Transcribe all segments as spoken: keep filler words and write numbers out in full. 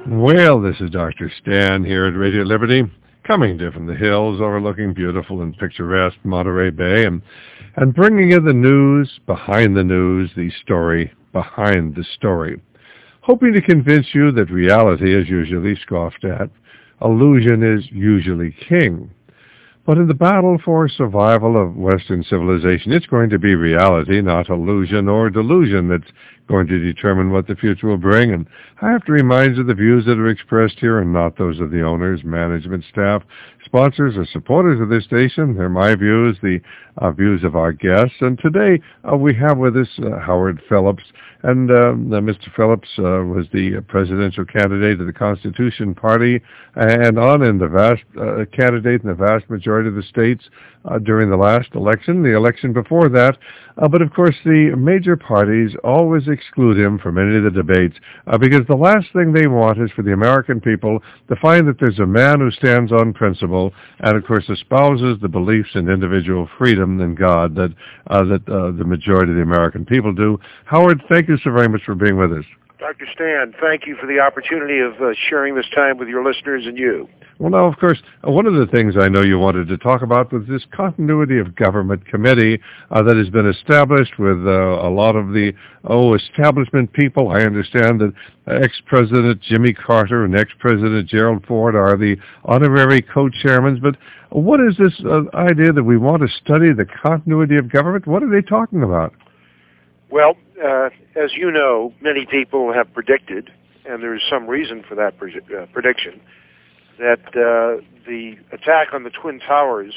Well, this is Doctor Stan here at Radio Liberty, coming to you from the hills overlooking beautiful and picturesque Monterey Bay, and, and bringing you the news behind the news, the story behind the story, hoping to convince you that reality is usually scoffed at, illusion is usually king. But in the battle for survival of Western civilization, it's going to be reality, not illusion or delusion, that's going to determine what the future will bring. And I have to remind you the views that are expressed here are not those of the owners, management, staff, sponsors, or supporters of this station. They're my views, the uh, views of our guests. And today uh, we have with us uh, Howard Phillips. And uh, Mister Phillips uh, was the presidential candidate of the Constitution Party and on in the vast uh, candidate in the vast majority of the states uh, during the last election, the election before that. Uh, but of course, the major parties always exclude him from any of the debates uh, because the last thing they want is for the American people to find that there's a man who stands on principle and, of course, espouses the beliefs in individual freedom and God that uh, that uh, the majority of the American people do. Howard, thank you so very much for being with us. Doctor Stan, thank you for the opportunity of uh, sharing this time with your listeners and you. Well, now, of course, uh, one of the things I know you wanted to talk about was this continuity of government committee uh, that has been established with uh, a lot of the, oh, establishment people. I understand that ex-President Jimmy Carter and ex-President Gerald Ford are the honorary co-chairmen. But what is this uh, idea that we want to study the continuity of government? What are they talking about? Well, uh, as you know, many people have predicted, and there's some reason for that pre- uh, prediction, that uh, the attack on the Twin Towers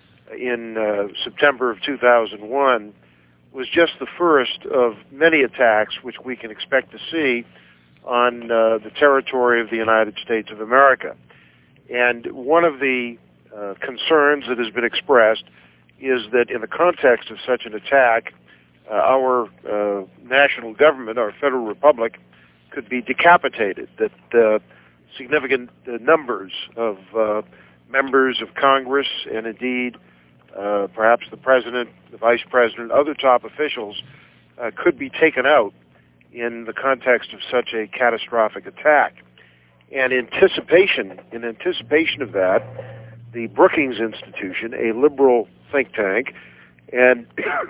in uh, September of two thousand one was just the first of many attacks which we can expect to see on uh, the territory of the United States of America. And one of the uh, concerns that has been expressed is that in the context of such an attack, Uh, our uh, national government, our federal republic, could be decapitated, that uh, significant uh, numbers of uh, members of Congress and indeed uh, perhaps the president, the vice president, other top officials uh, could be taken out in the context of such a catastrophic attack. And anticipation, in anticipation of that, the Brookings Institution, a liberal think tank, and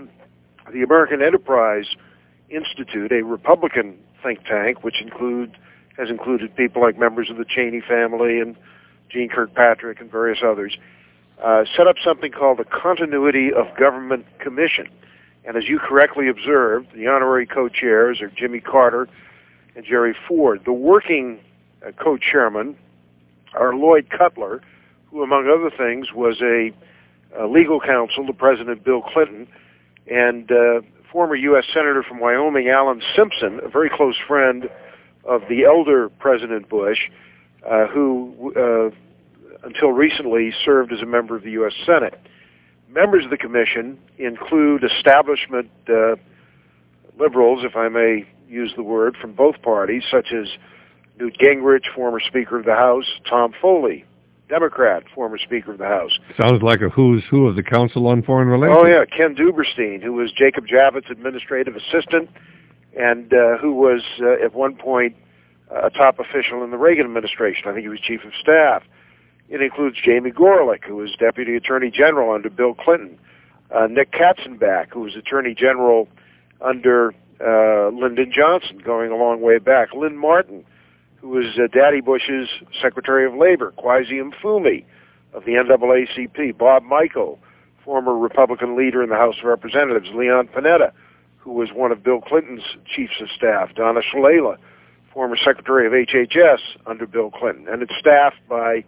the American Enterprise Institute, a Republican think tank, which include has included people like members of the Cheney family and Gene Kirkpatrick and various others, uh, set up something called the Continuity of Government Commission. And as you correctly observed, the honorary co-chairs are Jimmy Carter and Jerry Ford. The working uh, co-chairmen are Lloyd Cutler, who, among other things, was a, a legal counsel to President Bill Clinton, and uh, former U S Senator from Wyoming, Alan Simpson, a very close friend of the elder President Bush, uh, who uh, until recently served as a member of the U S Senate. Members of the commission include establishment uh, liberals, if I may use the word, from both parties, such as Newt Gingrich, former Speaker of the House, Tom Foley, Democrat, former Speaker of the House. Sounds like a who's who of the Council on Foreign Relations. Oh, yeah, Ken Duberstein, who was Jacob Javits' administrative assistant and uh, who was uh, at one point uh, a top official in the Reagan administration. I think he was chief of staff. It includes Jamie Gorelick, who was Deputy Attorney General under Bill Clinton, uh, Nick Katzenbach, who was Attorney General under uh, Lyndon Johnson, going a long way back, Lynn Martin, who was uh, Daddy Bush's Secretary of Labor, Kwesi Mfume of the N double A C P, Bob Michel, former Republican leader in the House of Representatives, Leon Panetta, who was one of Bill Clinton's chiefs of staff, Donna Shalala, former Secretary of H H S under Bill Clinton, and it's staffed by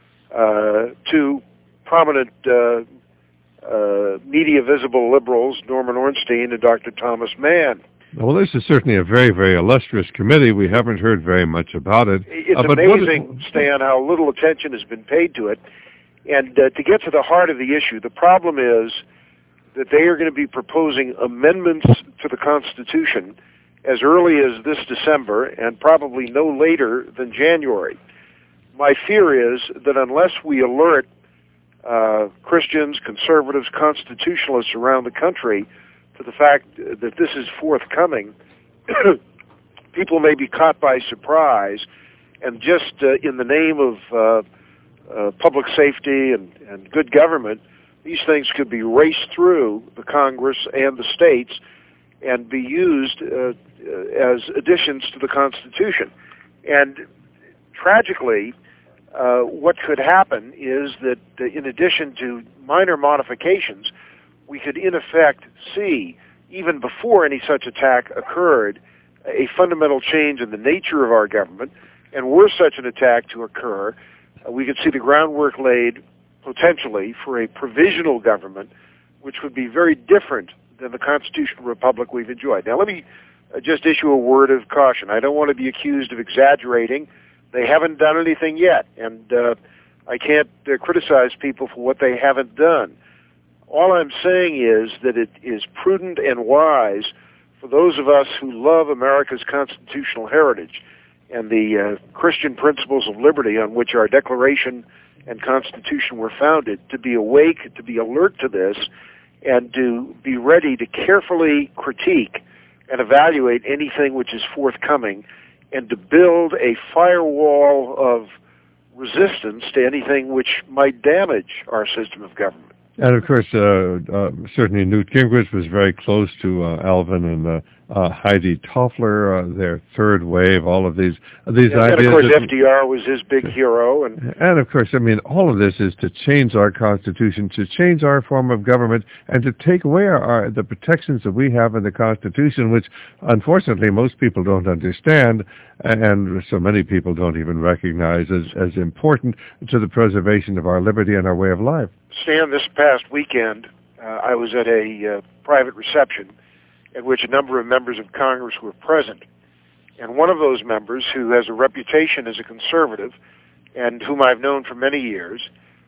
uh, two prominent uh, uh, media-visible liberals, Norman Ornstein and Doctor Thomas Mann. Well, this is certainly a very, very illustrious committee. We haven't heard very much about it. It's uh, but amazing, is... Stan, how little attention has been paid to it. And uh, to get to the heart of the issue, the problem is that they are going to be proposing amendments to the Constitution as early as this December and probably no later than January. My fear is that unless we alert uh, Christians, conservatives, constitutionalists around the country to the fact that this is forthcoming, people may be caught by surprise And just uh, in the name of uh, uh, public safety and, and good government, these things could be raced through the Congress and the states and be used uh, as additions to the Constitution. And tragically, uh, what could happen is that uh, in addition to minor modifications, we could in effect see, even before any such attack occurred, a fundamental change in the nature of our government. And were such an attack to occur, uh, we could see the groundwork laid potentially for a provisional government, which would be very different than the constitutional republic we've enjoyed. Now, let me uh, just issue a word of caution. I don't want to be accused of exaggerating. They haven't done anything yet, and uh, I can't uh, criticize people for what they haven't done. All I'm saying is that it is prudent and wise for those of us who love America's constitutional heritage and the uh, Christian principles of liberty on which our Declaration and Constitution were founded, to be awake, to be alert to this, and to be ready to carefully critique and evaluate anything which is forthcoming, and to build a firewall of resistance to anything which might damage our system of government. And of course, uh, uh, certainly Newt Gingrich was very close to uh, Alvin and uh, uh, Heidi Toffler, uh, their third wave, all of these uh, these yes, ideas. And of course, F D R was his big hero. And, and of course, I mean, all of this is to change our Constitution, to change our form of government, and to take away our, our the protections that we have in the Constitution, which unfortunately most people don't understand, and so many people don't even recognize as, as important to the preservation of our liberty and our way of life. Stan, this past weekend, uh, I was at a uh, private reception at which a number of members of Congress were present. And one of those members, who has a reputation as a conservative and whom I've known for many years,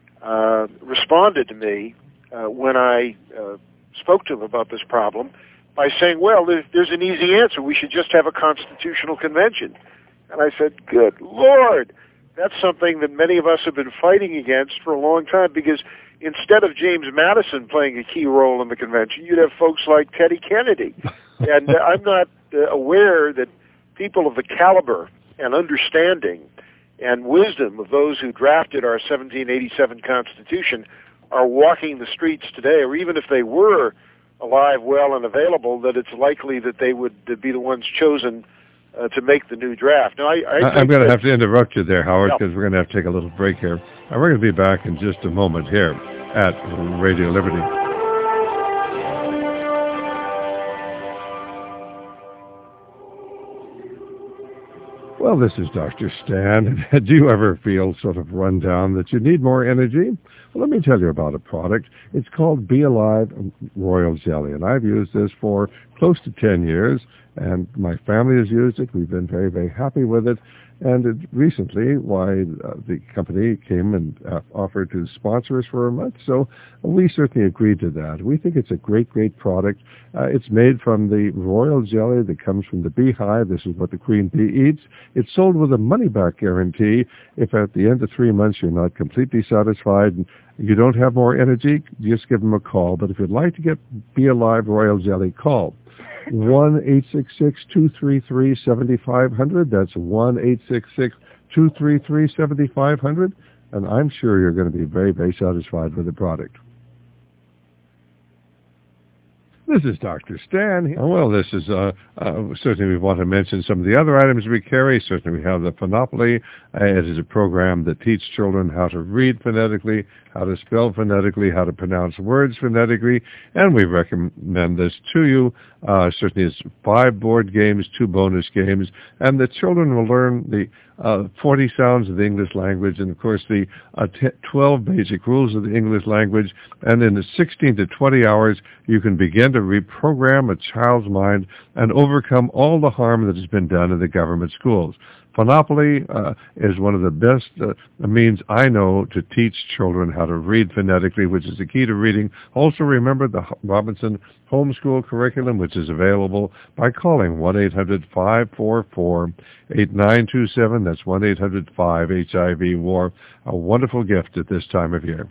uh, responded to me uh, when I uh, spoke to him about this problem by saying, well, there's, there's an easy answer. We should just have a constitutional convention. And I said, good Lord, that's something that many of us have been fighting against for a long time, because instead of James Madison playing a key role in the convention, you'd have folks like Teddy Kennedy. And uh, I'm not uh, aware that people of the caliber and understanding and wisdom of those who drafted our seventeen eighty-seven Constitution are walking the streets today, or even if they were alive, well, and available, that it's likely that they would uh, be the ones chosen uh, to make the new draft. Now, I, I I'm going to have to interrupt you there, Howard, because yeah. we're going to have to take a little break here. And we're going to be back in just a moment here at Radio Liberty. Well, this is Doctor Stan. Do you ever feel sort of run down that you need more energy? Well, let me tell you about a product. It's called Be Alive Royal Jelly, and I've used this for close to ten years, and my family has used it. We've been very, very happy with it. And it, recently, why uh, the company came and uh, offered to sponsor us for a month, so we certainly agreed to that. We think it's a great, great product. Uh, it's made from the royal jelly that comes from the beehive. This is what the queen bee eats. It's sold with a money-back guarantee. If at the end of three months you're not completely satisfied and you don't have more energy, just give them a call. But if you'd like to get Be Alive Royal Jelly, call one eight six six, two three three, seven five zero zero. That's one eight six six, two three three, seven five zero zero. And I'm sure you're going to be very, very satisfied with the product. This is Doctor Stan. Oh, well, this is, uh, uh, certainly we want to mention some of the other items we carry. Certainly we have the Phonopoly. Uh, it is a program that teaches children how to read phonetically, how to spell phonetically, how to pronounce words phonetically, and we recommend this to you. Uh, certainly it's five board games, two bonus games, and the children will learn the uh, forty sounds of the English language, and of course the uh, t- twelve basic rules of the English language, and in the sixteen to twenty hours you can begin to reprogram a child's mind and overcome all the harm that has been done in the government schools. Phonopoly uh, is one of the best uh, means I know to teach children how to read phonetically, which is the key to reading. Also remember the Robinson Homeschool Curriculum, which is available by calling one eight hundred, five four four, eight nine two seven. That's one eight hundred, five H I V WAR. A wonderful gift at this time of year.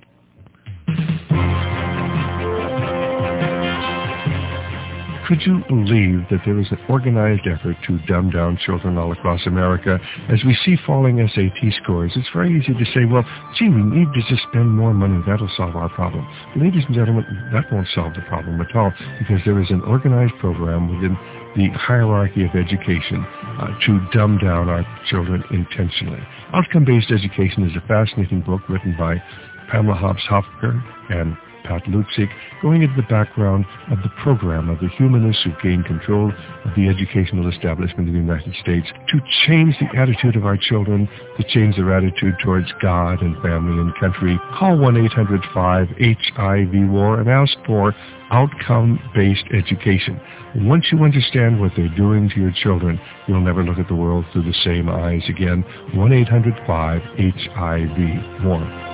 Could you believe that there is an organized effort to dumb down children all across America? As we see falling S A T scores, it's very easy to say, well, gee, we need to just spend more money. That'll solve our problem. Ladies and gentlemen, that won't solve the problem at all, because there is an organized program within the hierarchy of education uh, to dumb down our children intentionally. Outcome-Based Education is a fascinating book written by Pamela Hobbs-Hofker and Pat Lutzig, going into the background of the program of the humanists who gained control of the educational establishment in the United States to change the attitude of our children, to change their attitude towards God and family and country. Call one eight hundred five H I V W A R and ask for outcome-based education. Once you understand what they're doing to your children, you'll never look at the world through the same eyes again. one eight hundred five H I V W A R.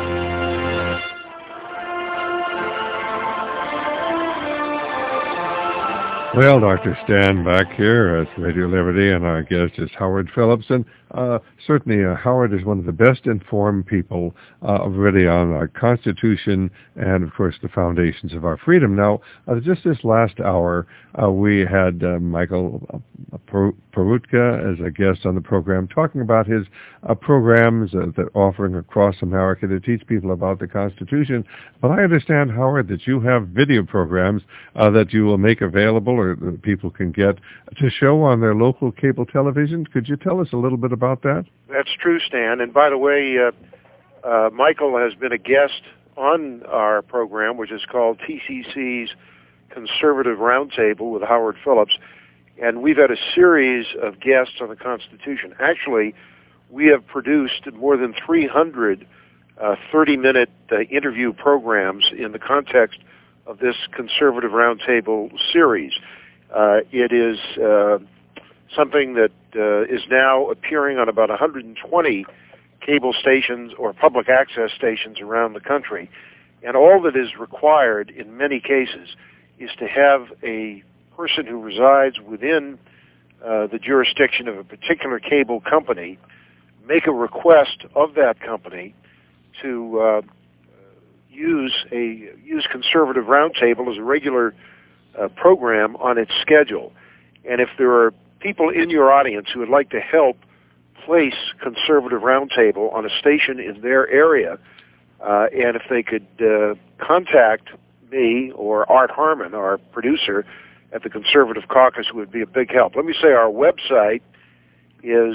Well, Doctor Stan back here at Radio Liberty, and our guest is Howard Phillips. And uh, certainly uh, Howard is one of the best informed people uh, really on our Constitution and, of course, the foundations of our freedom. Now, uh, just this last hour, uh, we had uh, Michael uh, Peroutka as a guest on the program talking about his uh, programs uh, that offering across America to teach people about the Constitution. But I understand, Howard, that you have video programs uh, that you will make available or that people can get to show on their local cable television. Could you tell us a little bit about that? That's true, Stan. And by the way, uh, uh, Michael has been a guest on our program, which is called T C C's Conservative Roundtable with Howard Phillips. And we've had a series of guests on the Constitution. Actually, we have produced more than three hundred uh, thirty-minute uh, interview programs in the context of this Conservative Roundtable series. Uh, it is uh, something that uh, is now appearing on about one hundred twenty cable stations or public access stations around the country. And all that is required in many cases is to have a person who resides within uh, the jurisdiction of a particular cable company make a request of that company to uh, use a use Conservative Roundtable as a regular uh, program on its schedule. And if there are people in your audience who would like to help place Conservative Roundtable on a station in their area, uh, and if they could uh, contact me or Art Harmon, our producer at the Conservative Caucus, would be a big help. Let me say our website is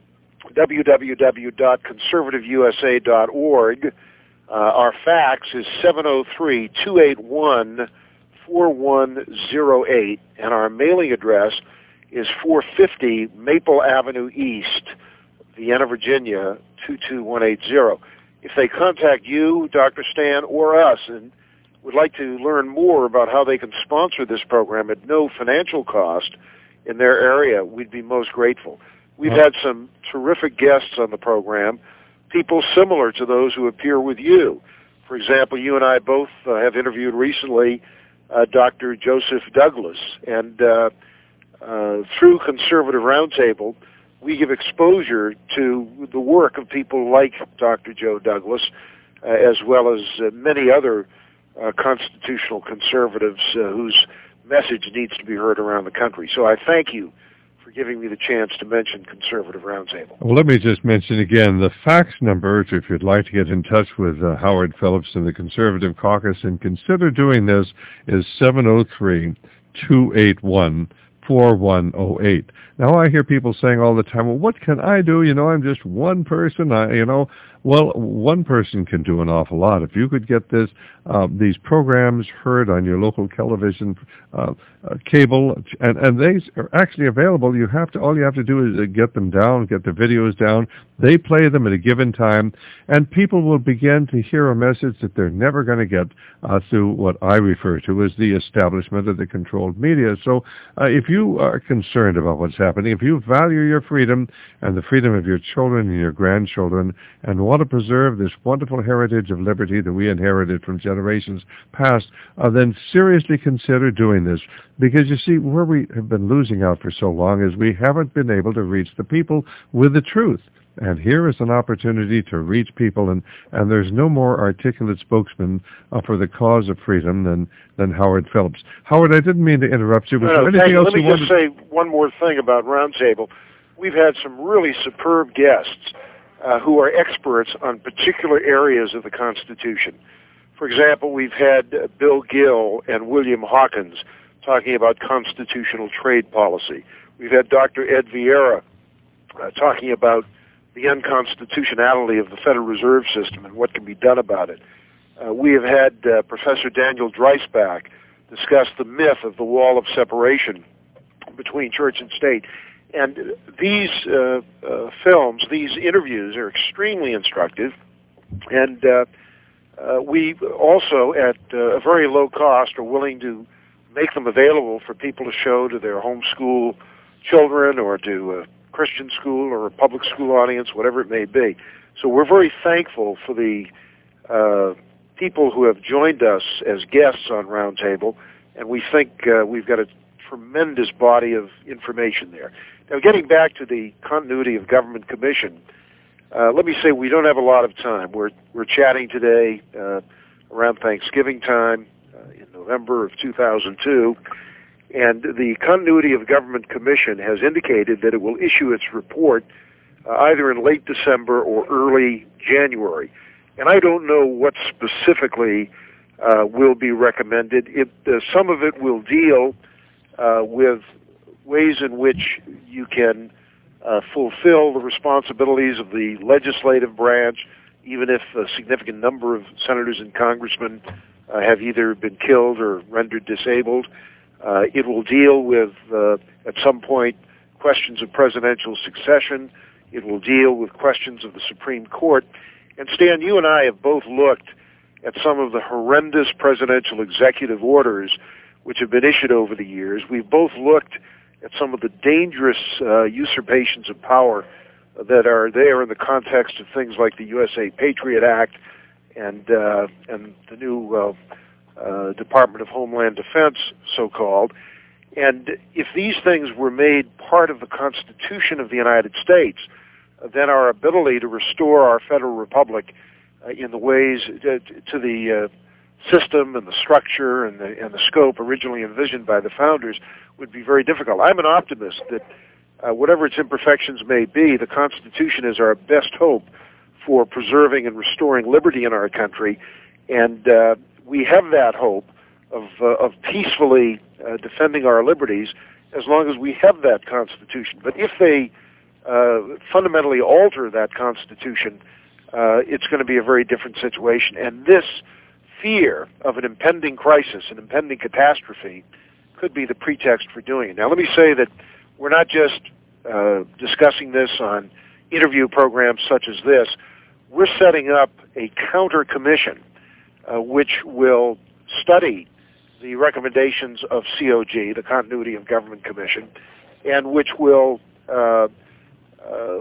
w w w dot conservative u s a dot org. Uh, our fax is seven oh three, two eight one, four one oh eight, and our mailing address is four fifty Maple Avenue East, Vienna, Virginia, two two one eight zero. If they contact you, Doctor Stan, or us, and would like to learn more about how they can sponsor this program at no financial cost in their area, we'd be most grateful. We've had some terrific guests on the program, people similar to those who appear with you. For example, you and I both uh, have interviewed recently uh, Doctor Joseph Douglas, and uh, uh, through Conservative Roundtable, we give exposure to the work of people like Doctor Joe Douglas, uh, as well as uh, many other uh, constitutional conservatives uh, whose message needs to be heard around the country. So I thank you for giving me the chance to mention Conservative Roundtable. Well, let me just mention again the fax number, if you'd like to get in touch with uh, Howard Phillips and the Conservative Caucus and consider doing this, is seven oh three, two eight one, four one oh eight. Now, I hear people saying all the time, well, what can I do? You know, I'm just one person. I, you know, well, one person can do an awful lot. If you could get this, uh, these programs heard on your local television, uh, uh, cable, and, and they are actually available. You have to, all you have to do is get them down, get the videos down. They play them at a given time, and people will begin to hear a message that they're never going to get uh, through what I refer to as the establishment of the controlled media. So uh, if you are concerned about what's happening, if you value your freedom and the freedom of your children and your grandchildren and want want to preserve this wonderful heritage of liberty that we inherited from generations past, uh, then seriously consider doing this. Because, you see, where we have been losing out for so long is we haven't been able to reach the people with the truth. And here is an opportunity to reach people, and, and there's no more articulate spokesman uh, for the cause of freedom than, than Howard Phillips. Howard, I didn't mean to interrupt you. Was no, there anything you. else Let me you just wanted? say one more thing about Roundtable. We've had some really superb guests uh, who are experts on particular areas of the Constitution. For example, we've had uh, Bill Gill and William Hawkins talking about constitutional trade policy. We've had Doctor Ed Vieira uh, talking about the unconstitutionality of the Federal Reserve System and what can be done about it. Uh, we have had uh, Professor Daniel Dreisbach discuss the myth of the wall of separation between church and state. And these uh, uh, films, these interviews are extremely instructive. And uh, uh, we also, at uh, a very low cost, are willing to make them available for people to show to their homeschool children or to uh, Christian school or a public school audience, whatever it may be. So we're very thankful for the uh, people who have joined us as guests on Roundtable, and we think uh, we've got a tremendous body of information there. Now, getting back to the Continuity of Government Commission, uh, let me say we don't have a lot of time. We're we're chatting today uh, around Thanksgiving time uh, in November of two thousand two. And the Continuity of Government Commission has indicated that it will issue its report uh, either in late December or early January. And I don't know what specifically uh, will be recommended. It, uh, some of it will deal uh, with ways in which you can uh, fulfill the responsibilities of the legislative branch, even if a significant number of senators and congressmen uh, have either been killed or rendered disabled. Uh, it will deal with, uh, at some point, questions of presidential succession. It will deal with questions of the Supreme Court. And Stan, you and I have both looked at some of the horrendous presidential executive orders which have been issued over the years. We've both looked at some of the dangerous uh, usurpations of power that are there in the context of things like the U S A Patriot Act and uh, and the new uh, Uh, Department of Homeland Defense, so-called. And if these things were made part of the Constitution of the United States, uh, then our ability to restore our federal republic uh, in the ways to, to the uh, system and the structure and the, and the scope originally envisioned by the founders would be very difficult. I'm an optimist that uh, whatever its imperfections may be, the Constitution is our best hope for preserving and restoring liberty in our country. And uh, we have that hope of uh, of peacefully uh, defending our liberties as long as we have that Constitution. But if they uh, fundamentally alter that Constitution, uh, it's going to be a very different situation. And this fear of an impending crisis, an impending catastrophe, could be the pretext for doing it. Now, let me say that we're not just uh, discussing this on interview programs such as this. We're setting up a counter commission Uh, which will study the recommendations of C O G, the Continuity of Government Commission, and which will uh, uh,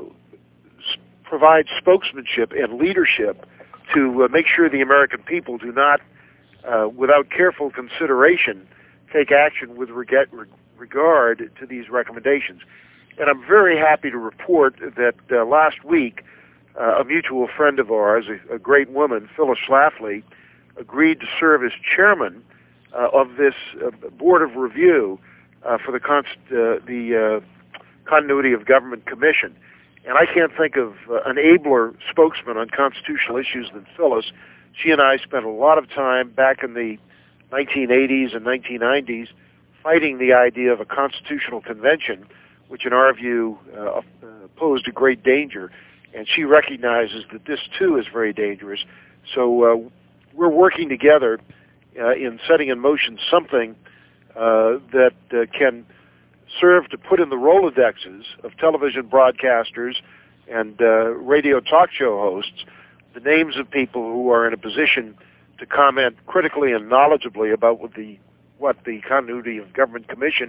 s- provide spokesmanship and leadership to uh, make sure the American people do not, uh, without careful consideration, take action with reg- regard to these recommendations. And I'm very happy to report that uh, last week, uh, a mutual friend of ours, a, a great woman, Phyllis Schlafly, agreed to serve as chairman uh, of this uh, board of review uh, for the const- uh, the uh, Continuity of Government Commission. And I can't think of uh, an abler spokesman on constitutional issues than Phyllis. She and I spent a lot of time back in the nineteen eighties and nineteen nineties fighting the idea of a constitutional convention, which in our view uh, uh, posed a great danger. And she recognizes that this too is very dangerous. So uh, we're working together uh, in setting in motion something uh, that uh, can serve to put in the Rolodexes of television broadcasters and uh, radio talk show hosts the names of people who are in a position to comment critically and knowledgeably about what the what the Continuity of Government Commission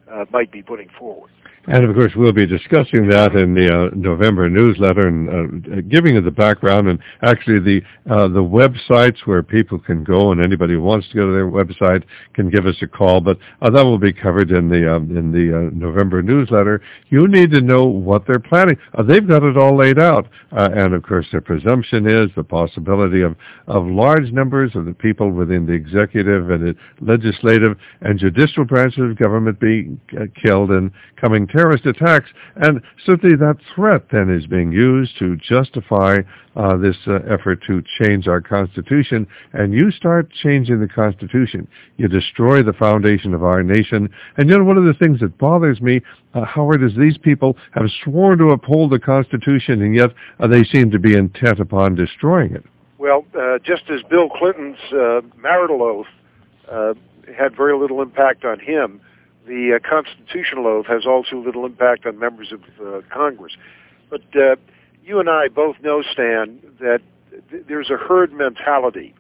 uh, might be putting forward. And, of course, we'll be discussing that in the uh, November newsletter and uh, giving you the background and actually the uh, the websites where people can go, and anybody who wants to go to their website can give us a call. But uh, that will be covered in the um, in the uh, November newsletter. You need to know what they're planning. Uh, they've got it all laid out. Uh, and, of course, their presumption is the possibility of, of large numbers of the people within the executive and the legislative and judicial branches of government being uh, killed in coming terrorist attacks, and certainly that threat then is being used to justify uh, this uh, effort to change our Constitution. And you start changing the Constitution, you destroy the foundation of our nation. And you know, one of the things that bothers me, uh, Howard, is these people have sworn to uphold the Constitution, and yet uh, they seem to be intent upon destroying it. Well, uh, just as Bill Clinton's uh, marital oath uh, had very little impact on him, the uh, constitutional oath has also little impact on members of uh, Congress. But uh, you and I both know, Stan, that th- there's a herd mentality.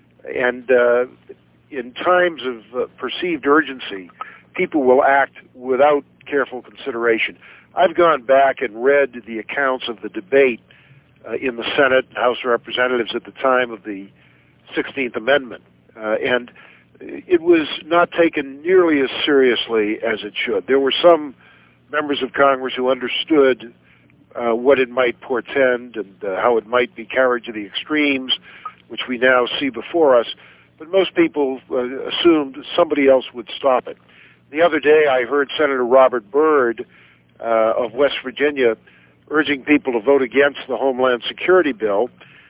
And uh, in times of uh, perceived urgency, people will act without careful consideration. I've gone back and read the accounts of the debate uh, in the Senate and House of Representatives at the time of the sixteenth Amendment. Uh, and it was not taken nearly as seriously as it should. There were some members of Congress who understood uh, what it might portend and uh, how it might be carried to the extremes, which we now see before us. But most people uh, assumed somebody else would stop it. The other day I heard Senator Robert Byrd uh, of West Virginia urging people to vote against the Homeland Security bill,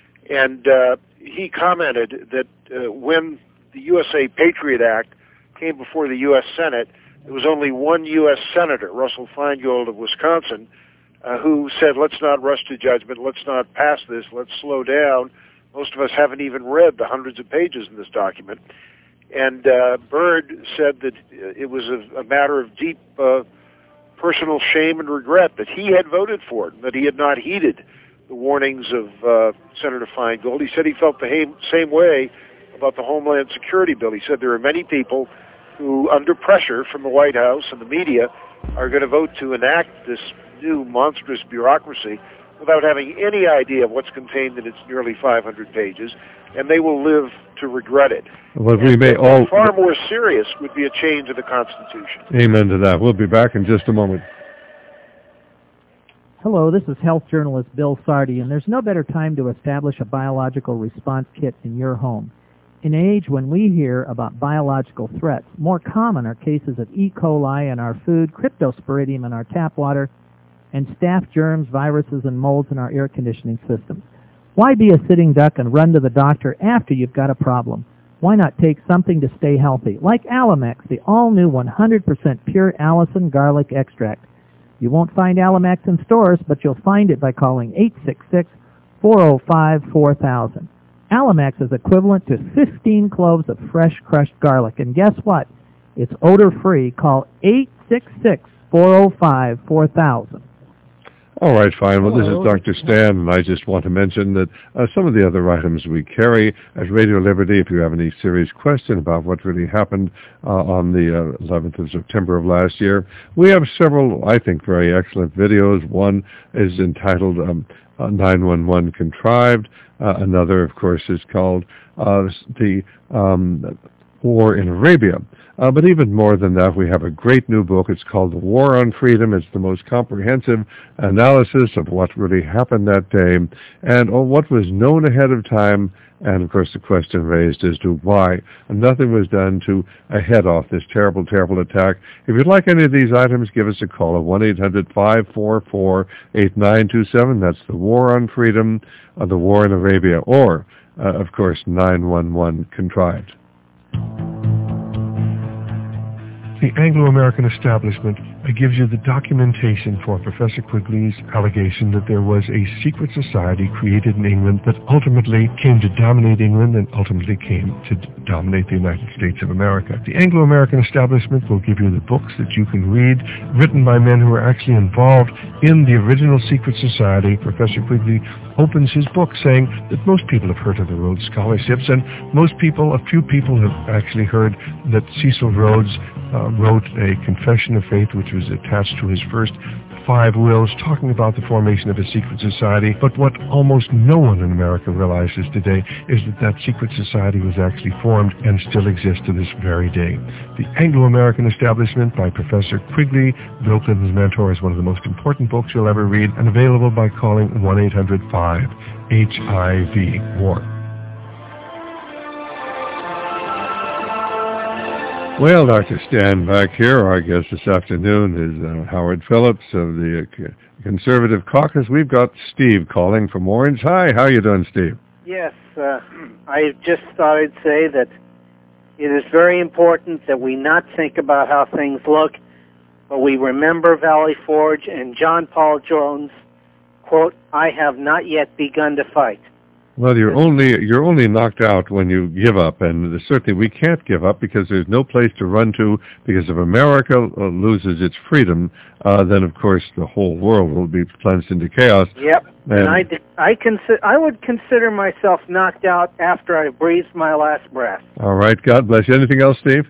and uh, he commented that uh, when the U S A Patriot Act came before the U S Senate, there was only one U S Senator, Russell Feingold of Wisconsin, uh, who said, let's not rush to judgment, let's not pass this, let's slow down. Most of us haven't even read the hundreds of pages in this document. And uh, Byrd said that it was a, a matter of deep uh, personal shame and regret that he had voted for it, and that he had not heeded the warnings of uh, Senator Feingold. He said he felt the ha- same way about the Homeland Security bill. He said there are many people who, under pressure from the White House and the media, are going to vote to enact this new monstrous bureaucracy without having any idea of what's contained in its nearly five hundred pages, and they will live to regret it. Well, we may all... Far more serious would be a change of the Constitution. Amen to that. We'll be back in just a moment. Hello, this is health journalist Bill Sardi, and there's no better time to establish a biological response kit in your home. In an age when we hear about biological threats, more common are cases of E. coli in our food, cryptosporidium in our tap water, and staph germs, viruses, and molds in our air conditioning systems. Why be a sitting duck and run to the doctor after you've got a problem? Why not take something to stay healthy, like Alamex, the all-new one hundred percent pure Allicin garlic extract. You won't find Alamex in stores, but you'll find it by calling eight six six, four oh five, four thousand. Alamex is equivalent to fifteen cloves of fresh crushed garlic, and guess what? It's odor-free. Call eight six six, four oh five, four thousand. All right, fine. Well, this is Doctor Stan, and I just want to mention that uh, some of the other items we carry at Radio Liberty, if you have any serious question about what really happened uh, on the uh, eleventh of September of last year, we have several, I think, very excellent videos. One is entitled um, uh, nine one one Contrived. Uh, another, of course, is called uh, the um, War in Arabia. Uh, but even more than that, we have a great new book. It's called The War on Freedom. It's the most comprehensive analysis of what really happened that day and oh, what was known ahead of time. And, of course, the question raised as to why nothing was done to uh, head off this terrible, terrible attack. If you'd like any of these items, give us a call at one eight hundred, five four four, eight nine two seven. That's The War on Freedom, uh, The War in Arabia, or, uh, of course, nine one one Contrived. The Anglo-American establishment gives you the documentation for Professor Quigley's allegation that there was a secret society created in England that ultimately came to dominate England and ultimately came to dominate the United States of America. The Anglo-American establishment will give you the books that you can read, written by men who are actually involved in the original secret society. Professor Quigley opens his book saying that most people have heard of the Rhodes Scholarships, and most people, a few people have actually heard that Cecil Rhodes um, wrote a confession of faith, which was attached to his first five wills, talking about the formation of a secret society. But what almost no one in America realizes today is that that secret society was actually formed and still exists to this very day. The Anglo-American Establishment by Professor Quigley, Bill Clinton's mentor, is one of the most important books you'll ever read, and available by calling one eight hundred five H I V war. Well, Doctor Stan back here. Our guest this afternoon is uh, Howard Phillips of the uh, Conservative Caucus. We've got Steve calling from Orange. Hi, how you doing, Steve? Yes, uh, I just thought I'd say that it is very important that we not think about how things look, but we remember Valley Forge and John Paul Jones, quote, "I have not yet begun to fight." Well, you're only you're only knocked out when you give up, and certainly we can't give up because there's no place to run to. Because if America loses its freedom, uh, then of course the whole world will be plunged into chaos. Yep, and, and I I consider I would consider myself knocked out after I breathed my last breath. All right, God bless you. Anything else, Steve?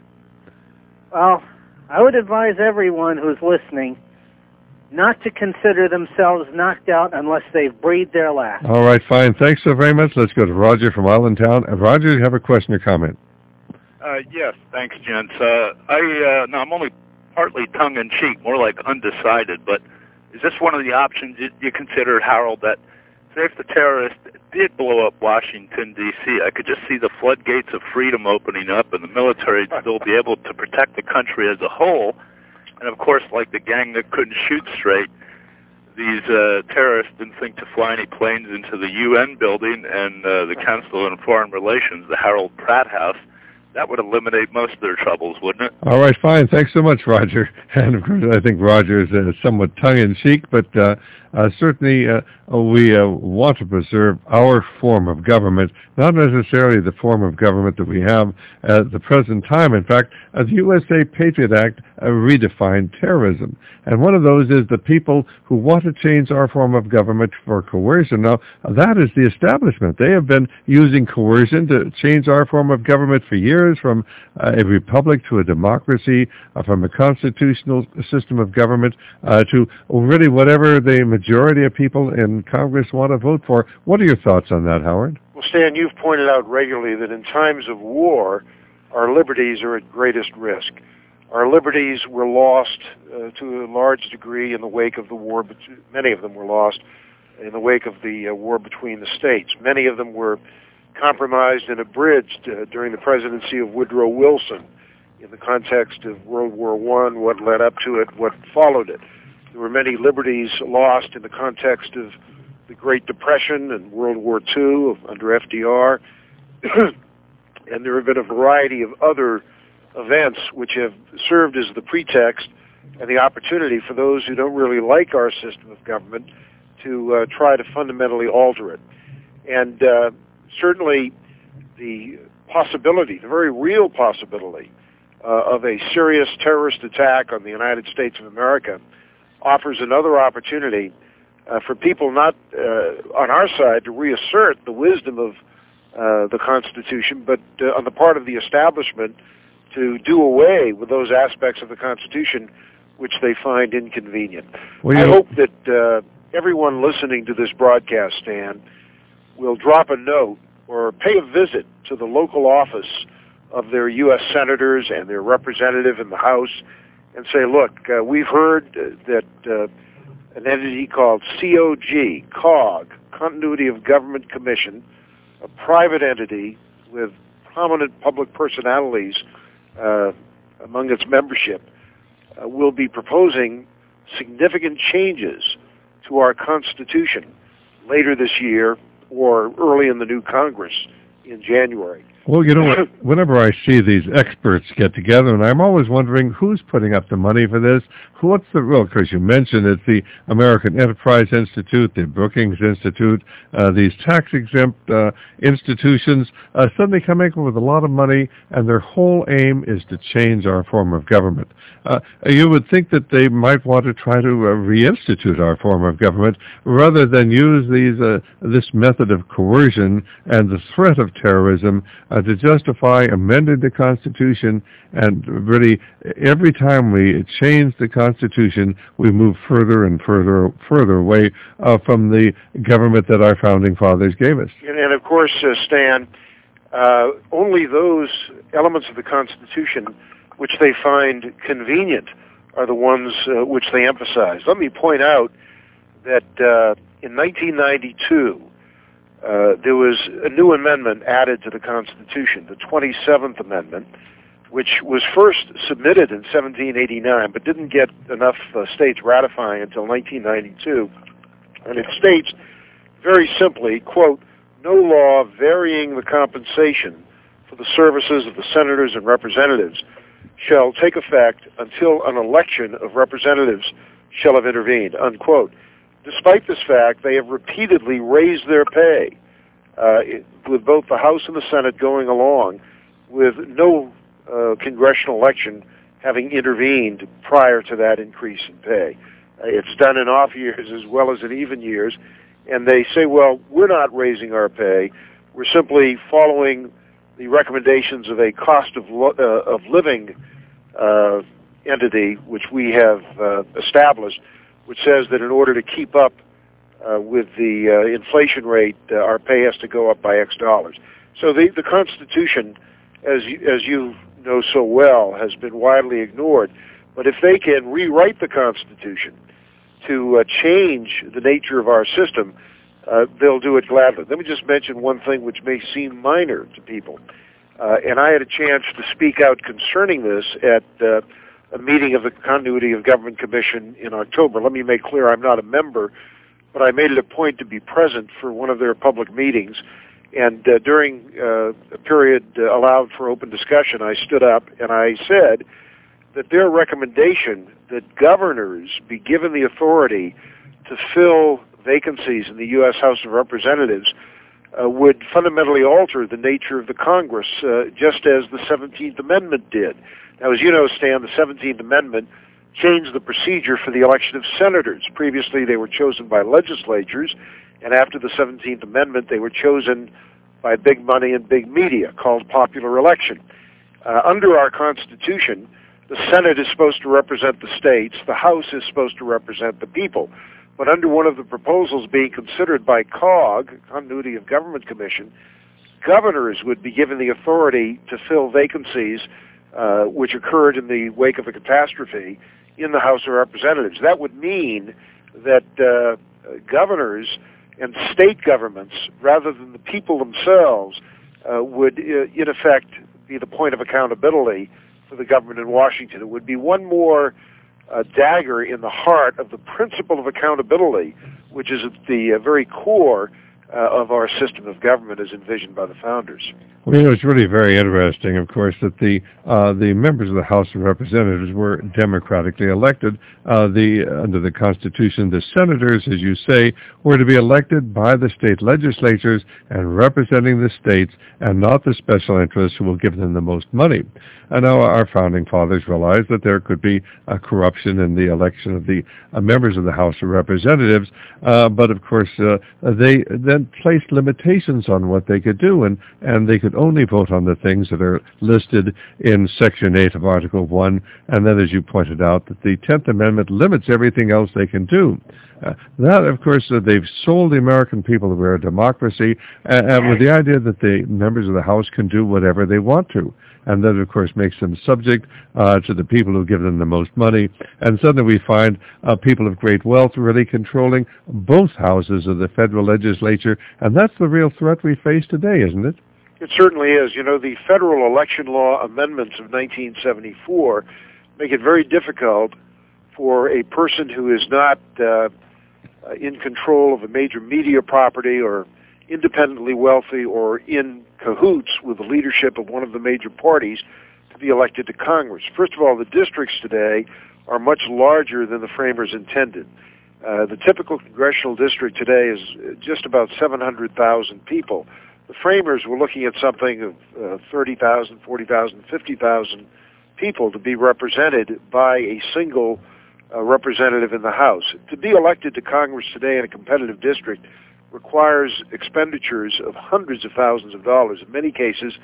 Well, I would advise everyone who's listening not to consider themselves knocked out unless they've breathed their last. All right, fine. Thanks so very much. Let's go to Roger from Islandtown. Uh, Roger, you have a question or comment? Uh, yes, thanks, gents. Uh, I, uh, no, I'm only partly tongue-in-cheek, more like undecided, but is this one of the options you, you consider, Harold, that say if the terrorists did blow up Washington, D C, I could just see the floodgates of freedom opening up and the military would still be able to protect the country as a whole. And, of course, like the gang that couldn't shoot straight, these uh, terrorists didn't think to fly any planes into the U N building and uh, the Council on Foreign Relations, the Harold Pratt House. That would eliminate most of their troubles, wouldn't it? All right, fine. Thanks so much, Roger. And, of course, I think Roger is uh, somewhat tongue-in-cheek, but uh, uh, certainly uh, we uh, want to preserve our form of government, not necessarily the form of government that we have at the present time. In fact, uh, the U S A Patriot Act uh, redefined terrorism. And one of those is the people who want to change our form of government for coercion. Now, that is the establishment. They have been using coercion to change our form of government for years, from uh, a republic to a democracy, uh, from a constitutional system of government uh, to really whatever the majority of people in Congress want to vote for. What are your thoughts on that, Howard? Well, Stan, you've pointed out regularly that in times of war, our liberties are at greatest risk. Our liberties were lost uh, to a large degree in the wake of the war, but many of them were lost in the wake of the uh, war between the states. Many of them were compromised and abridged uh, during the presidency of Woodrow Wilson in the context of World War One, what led up to it, what followed it. There were many liberties lost in the context of the Great Depression and World War Two under F D R, and there have been a variety of other events which have served as the pretext and the opportunity for those who don't really like our system of government to uh, try to fundamentally alter it. And uh, certainly the possibility, the very real possibility uh, of a serious terrorist attack on the United States of America offers another opportunity uh, for people not uh, on our side to reassert the wisdom of uh, the Constitution, but uh, on the part of the establishment to do away with those aspects of the Constitution which they find inconvenient. Well, I hope that uh, everyone listening to this broadcast, Stan, will drop a note or pay a visit to the local office of their U S senators and their representative in the House and say, look, uh, we've heard uh, that uh, an entity called C O G, C O G, Continuity of Government Commission, a private entity with prominent public personalities uh, among its membership, uh, will be proposing significant changes to our Constitution later this year or early in the new Congress in January. Well, you know, whenever I see these experts get together, and I'm always wondering who's putting up the money for this, what's the real, because you mentioned it's the American Enterprise Institute, the Brookings Institute, uh, these tax-exempt uh, institutions, uh, suddenly coming up with a lot of money, and their whole aim is to change our form of government. Uh, you would think that they might want to try to uh, reinstitute our form of government rather than use these uh, this method of coercion and the threat of terrorism uh, uh, to justify amending the Constitution. And really, every time we change the Constitution, we move further and further, further away uh, from the government that our founding fathers gave us. And, and of course, uh, Stan, uh, only those elements of the Constitution which they find convenient are the ones uh, which they emphasize. Let me point out that uh, in nineteen ninety-two, uh, there was a new amendment added to the Constitution, the twenty-seventh Amendment, which was first submitted in seventeen eighty-nine, but didn't get enough uh, states ratifying until nineteen ninety-two. And it states very simply, quote, "No law varying the compensation for the services of the senators and representatives shall take effect until an election of representatives shall have intervened," unquote. Despite this fact, they have repeatedly raised their pay, uh, with both the House and the Senate going along, with no uh, congressional election having intervened prior to that increase in pay. Uh, it's done in off years as well as in even years, and they say, well, we're not raising our pay, we're simply following the recommendations of a cost of, lo- uh, of living uh, entity which we have uh, established, which says that in order to keep up uh, with the uh, inflation rate, uh, our pay has to go up by X dollars. So the, the Constitution, as you, as you know so well, has been widely ignored. But if they can rewrite the Constitution to uh, change the nature of our system, uh, they'll do it gladly. Let me just mention one thing which may seem minor to people. Uh, and I had a chance to speak out concerning this at uh, a meeting of the Continuity of Government Commission in October. Let me make clear I'm not a member, but I made it a point to be present for one of their public meetings. And uh, during uh, a period uh, allowed for open discussion, I stood up and I said that their recommendation that governors be given the authority to fill vacancies in the U S House of Representatives uh, would fundamentally alter the nature of the Congress, uh, just as the seventeenth Amendment did. Now, as you know, Stan, the seventeenth Amendment changed the procedure for the election of senators. Previously, they were chosen by legislatures, and after the seventeenth Amendment, they were chosen by big money and big media, called popular election. Uh, under our Constitution, the Senate is supposed to represent the states, the House is supposed to represent the people. But under one of the proposals being considered by C O G, Continuity of Government Commission, governors would be given the authority to fill vacancies uh, which occurred in the wake of a catastrophe in the House of Representatives. That would mean that uh, governors and state governments, rather than the people themselves, uh, would, uh, in effect, be the point of accountability for the government in Washington. It would be one more uh, dagger in the heart of the principle of accountability, which is at the uh, very core uh, of our system of government as envisioned by the founders. Well, you know, it's really very interesting, of course, that the uh, the members of the House of Representatives were democratically elected. Uh, the under the Constitution, the senators, as you say, were to be elected by the state legislatures and representing the states, and not the special interests who will give them the most money. And now our founding fathers realized that there could be a corruption in the election of the uh, members of the House of Representatives, uh, but of course uh, they then placed limitations on what they could do, and, and they could only vote on the things that are listed in Section eight of Article one, and then, as you pointed out, that the tenth Amendment limits everything else they can do. Uh, that, of course, uh, they've sold the American people that we're a democracy, and, and with the idea that the members of the House can do whatever they want to. And that, of course, makes them subject uh, to the people who give them the most money. And suddenly we find uh, people of great wealth really controlling both houses of the federal legislature, and that's the real threat we face today, isn't it? It certainly is. You know, the federal election law amendments of nineteen seventy-four make it very difficult for a person who is not uh, in control of a major media property or independently wealthy or in cahoots with the leadership of one of the major parties to be elected to Congress. First of all, the districts today are much larger than the framers intended. Uh, the typical congressional district today is just about seven hundred thousand people. The framers were looking at something of uh, thirty thousand, forty thousand, fifty thousand people to be represented by a single uh, representative in the House. To be elected to Congress today in a competitive district requires expenditures of hundreds of thousands of dollars, in many cases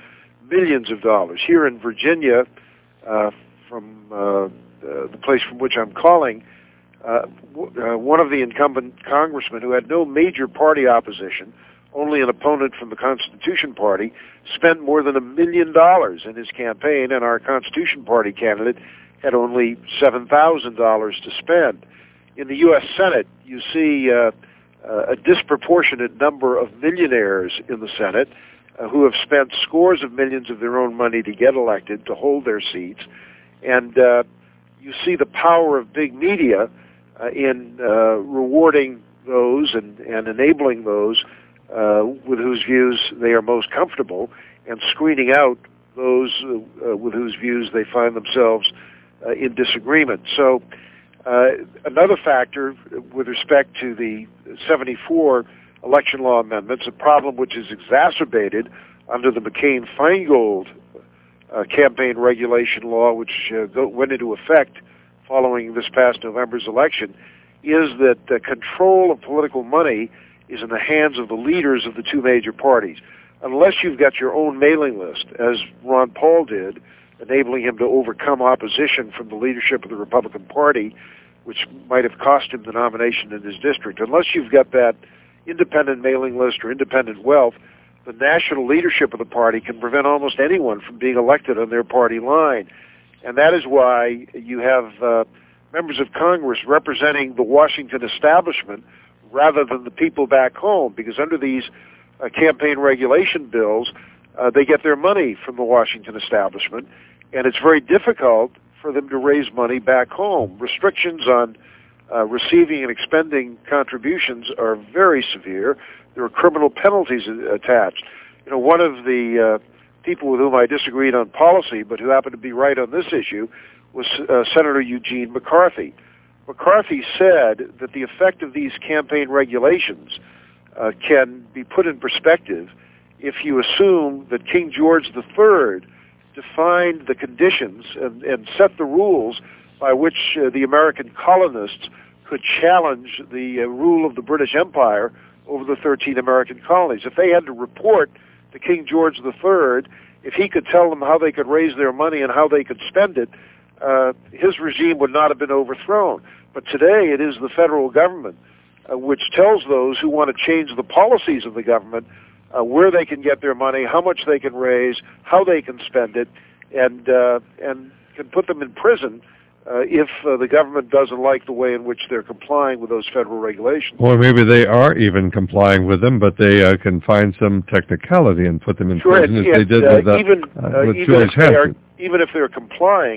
millions of dollars. Here in Virginia, uh, from uh, uh, the place from which I'm calling, uh, w- uh, one of the incumbent congressmen who had no major party opposition, only an opponent from the Constitution Party, spent more than a million dollars in his campaign, and our Constitution Party candidate had only seven thousand dollars to spend. In the U S Senate, you see uh, uh, a disproportionate number of millionaires in the Senate uh, who have spent scores of millions of their own money to get elected, to hold their seats. And uh, you see the power of big media uh, in uh, rewarding those and, and enabling those uh, with whose views they are most comfortable, and screening out those uh, with whose views they find themselves uh, in disagreement. So Uh, another factor with respect to the seventy-four election law amendments, a problem which is exacerbated under the McCain-Feingold uh, campaign regulation law, which uh, go, went into effect following this past November's election, is that the control of political money is in the hands of the leaders of the two major parties. Unless you've got your own mailing list, as Ron Paul did, enabling him to overcome opposition from the leadership of the Republican Party, which might have cost him the nomination in his district. Unless you've got that independent mailing list or independent wealth, the national leadership of the party can prevent almost anyone from being elected on their party line. And that is why you have uh, members of Congress representing the Washington establishment rather than the people back home, because under these uh, campaign regulation bills, uh, they get their money from the Washington establishment, and it's very difficult for them to raise money back home. Restrictions on uh, receiving and expending contributions are very severe. There are criminal penalties attached. You know, one of the uh, people with whom I disagreed on policy, but who happened to be right on this issue, was uh, Senator Eugene McCarthy. McCarthy said that the effect of these campaign regulations uh, can be put in perspective if you assume that King George the Third defined the conditions and, and set the rules by which uh, the American colonists could challenge the uh, rule of the British Empire over the thirteen American colonies. If they had to report to King George the Third, if he could tell them how they could raise their money and how they could spend it, uh, his regime would not have been overthrown. But today it is the federal government uh, which tells those who want to change the policies of the government Uh, where they can get their money, how much they can raise, how they can spend it, and uh, and can put them in prison uh, if uh, the government doesn't like the way in which they're complying with those federal regulations. Or maybe they are even complying with them, but they uh, can find some technicality and put them in sure, prison, and, as and, they did uh, with, uh, even, uh, uh, with even George if they are, Hampton. even if they're complying,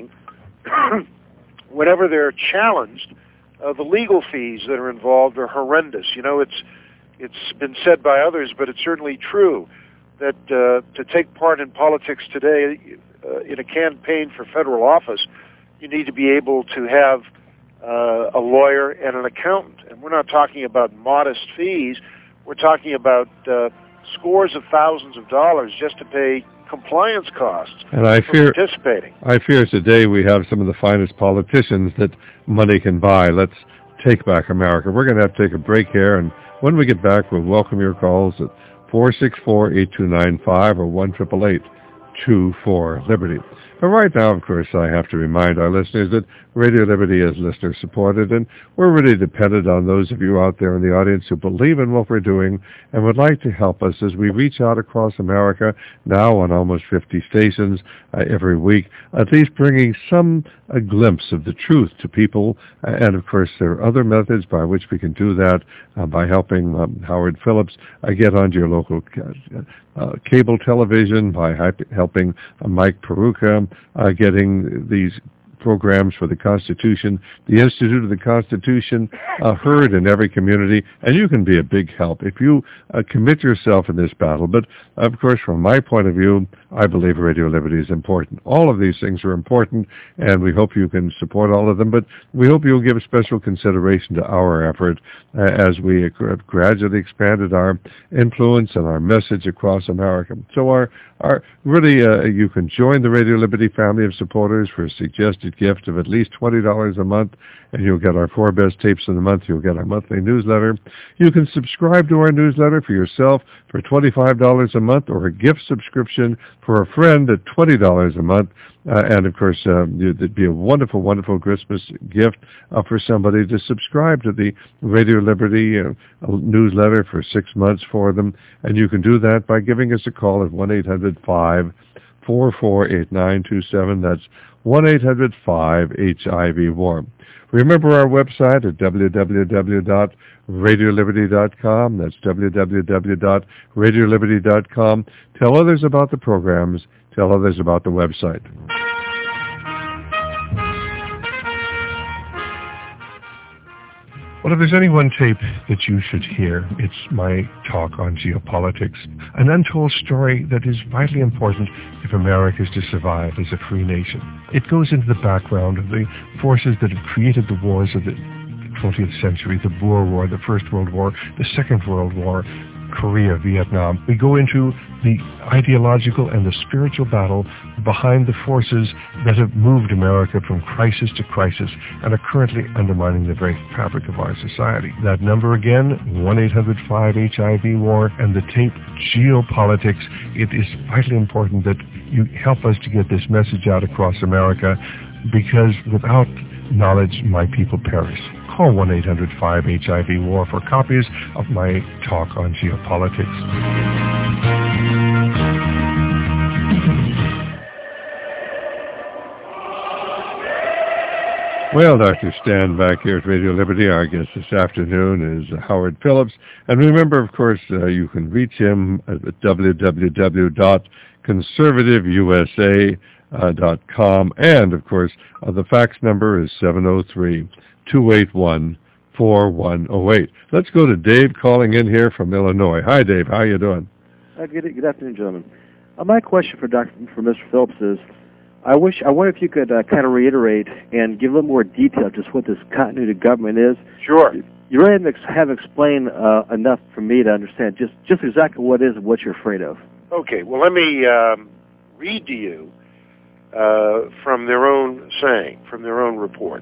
whenever they're challenged, uh, the legal fees that are involved are horrendous. You know, it's It's been said by others, but it's certainly true, that uh, to take part in politics today uh, in a campaign for federal office, you need to be able to have uh, a lawyer and an accountant. And we're not talking about modest fees. We're talking about uh, scores of thousands of dollars just to pay compliance costs and I for fear, participating. I fear today we have some of the finest politicians that money can buy. Let's take back America. We're going to have to take a break here, and when we get back, we'll welcome your calls at four six four, eight two nine five or one eight eight eight, two four, Liberty. But right now, of course, I have to remind our listeners that Radio Liberty is listener-supported, and we're really dependent on those of you out there in the audience who believe in what we're doing and would like to help us as we reach out across America, now on almost fifty stations uh, every week, at least bringing some a glimpse of the truth to people. Uh, and, of course, there are other methods by which we can do that, uh, by helping um, Howard Phillips uh, get onto your local uh, uh, cable television, by hy- helping uh, Mike Peruka uh, getting these programs for the Constitution, the Institute of the Constitution, uh, heard in every community, and you can be a big help if you uh, commit yourself in this battle. But, of course, from my point of view, I believe Radio Liberty is important. All of these things are important, and we hope you can support all of them, but we hope you'll give special consideration to our effort uh, as we have gradually expanded our influence and our message across America. So our, our really, uh, you can join the Radio Liberty family of supporters for suggested budget gift of at least twenty dollars a month, and you'll get our four best tapes of the month. You'll get our monthly newsletter. You can subscribe to our newsletter for yourself for twenty-five dollars a month, or a gift subscription for a friend at twenty dollars a month. Uh, and, of course, um, it'd be a wonderful, wonderful Christmas gift uh, for somebody to subscribe to the Radio Liberty uh, newsletter for six months for them. And you can do that by giving us a call at one eight hundred five four four eight nine two seven. That's one eight hundred five H I V war. Remember our website at w w w dot radio liberty dot com. That's w w w dot radio liberty dot com. Tell others about the programs. Tell others about the website. Well, if there's any one tape that you should hear, it's my talk on geopolitics, an untold story that is vitally important if America is to survive as a free nation. It goes into the background of the forces that have created the wars of the twentieth century, the Boer War, the First World War, the Second World War, Korea, Vietnam. We go into the ideological and the spiritual battle behind the forces that have moved America from crisis to crisis and are currently undermining the very fabric of our society. That number again, one eight hundred five H I V war, and the tape Geopolitics. It is vitally important that you help us to get this message out across America, because without knowledge, my people perish. Call one eight hundred five H I V war for copies of my talk on geopolitics. Well, Doctor Stan back here at Radio Liberty. Our guest this afternoon is Howard Phillips. And remember, of course, uh, you can reach him at w w w dot conservative u s a dot com. And, of course, uh, the fax number is seven oh three, two eight one, four one oh eight. Let's go to Dave calling in here from Illinois. Hi, Dave. How you doing? Uh, good, good afternoon, gentlemen. Uh, my question for Doctor for Mister Phillips is, I wish I wonder if you could uh, kind of reiterate and give a little more detail just what this continuity of government is. Sure. You really haven't, haven't explained uh, enough for me to understand just, just exactly what it is and what you're afraid of. Okay. Well, let me um, read to you uh, from their own saying, from their own report.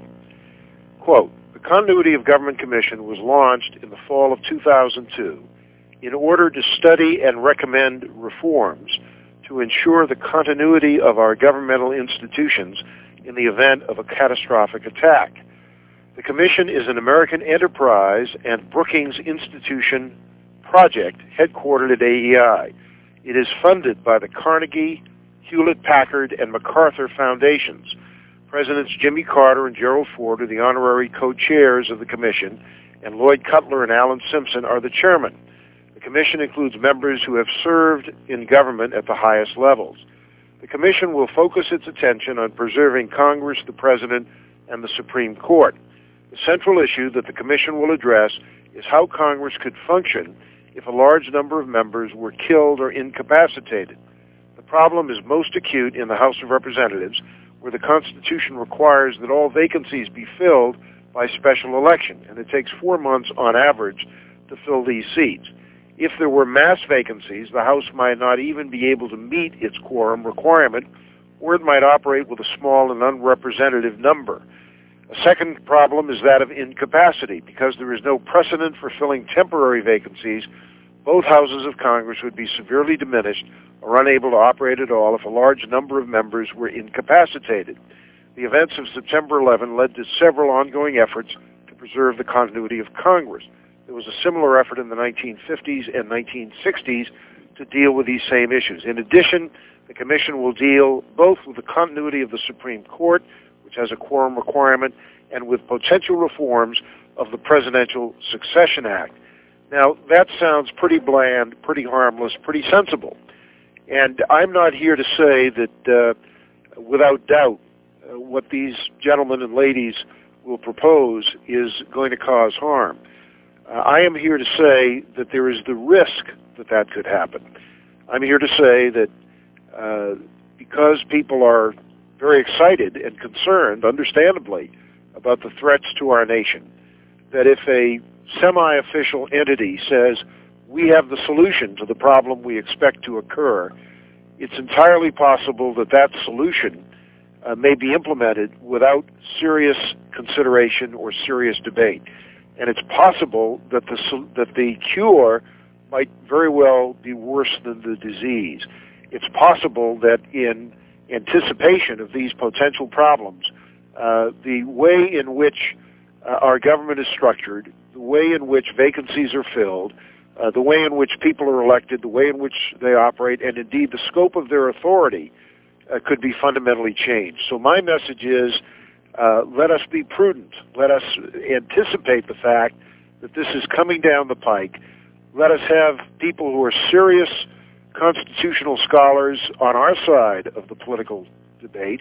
Quote, the Continuity of Government Commission was launched in the fall of two thousand two in order to study and recommend reforms to ensure the continuity of our governmental institutions in the event of a catastrophic attack. The Commission is an American enterprise and Brookings Institution project headquartered at A E I. It is funded by the Carnegie, Hewlett-Packard, and MacArthur Foundations. Presidents Jimmy Carter and Gerald Ford are the honorary co-chairs of the Commission, and Lloyd Cutler and Alan Simpson are the chairmen. The Commission includes members who have served in government at the highest levels. The Commission will focus its attention on preserving Congress, the President, and the Supreme Court. The central issue that the Commission will address is how Congress could function if a large number of members were killed or incapacitated. The problem is most acute in the House of Representatives, where the Constitution requires that all vacancies be filled by special election, and it takes four months on average to fill these seats. If there were mass vacancies, the House might not even be able to meet its quorum requirement, or it might operate with a small and unrepresentative number. A second problem is that of incapacity. Because there is no precedent for filling temporary vacancies, both houses of Congress would be severely diminished or unable to operate at all if a large number of members were incapacitated. The events of September eleventh led to several ongoing efforts to preserve the continuity of Congress. There was a similar effort in the nineteen fifties and nineteen sixties to deal with these same issues. In addition, the Commission will deal both with the continuity of the Supreme Court, which has a quorum requirement, and with potential reforms of the Presidential Succession Act. Now, that sounds pretty bland, pretty harmless, pretty sensible. And I'm not here to say that, uh, without doubt, uh, what these gentlemen and ladies will propose is going to cause harm. Uh, I am here to say that there is the risk that that could happen. I'm here to say that uh, because people are very excited and concerned, understandably, about the threats to our nation, that if a semi-official entity says, we have the solution to the problem we expect to occur, it's entirely possible that that solution uh, may be implemented without serious consideration or serious debate. And it's possible that the that the cure might very well be worse than the disease. It's possible that in anticipation of these potential problems, uh, the way in which uh, our government is structured, the way in which vacancies are filled, uh, the way in which people are elected, the way in which they operate, and indeed the scope of their authority uh, could be fundamentally changed. So my message is, uh, let us be prudent. Let us anticipate the fact that this is coming down the pike. Let us have people who are serious constitutional scholars on our side of the political debate,